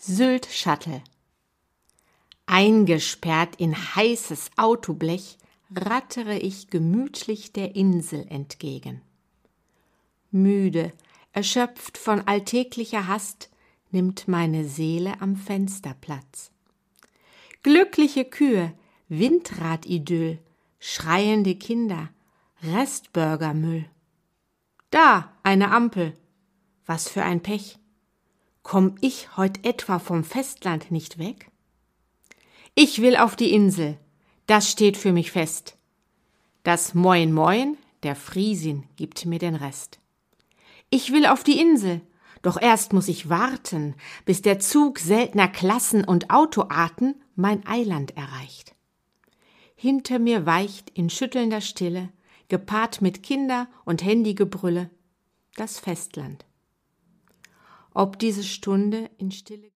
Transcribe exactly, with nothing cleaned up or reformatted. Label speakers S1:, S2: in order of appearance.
S1: Sylt-Shuttle. Eingesperrt in heißes Autoblech rattere ich gemütlich der Insel entgegen. Müde, erschöpft von alltäglicher Hast, nimmt meine Seele am Fenster Platz. Glückliche Kühe, Windradidyll, schreiende Kinder, Restburgermüll. Da eine Ampel, was für ein Pech. Komm ich heut etwa vom Festland nicht weg? Ich will auf die Insel, das steht für mich fest. Das Moin Moin der Friesin gibt mir den Rest. Ich will auf die Insel, doch erst muss ich warten, bis der Zug seltener Klassen und Autoarten mein Eiland erreicht. Hinter mir weicht in schüttelnder Stille, gepaart mit Kinder- und Handygebrülle, das Festland. Ob diese Stunde in Stille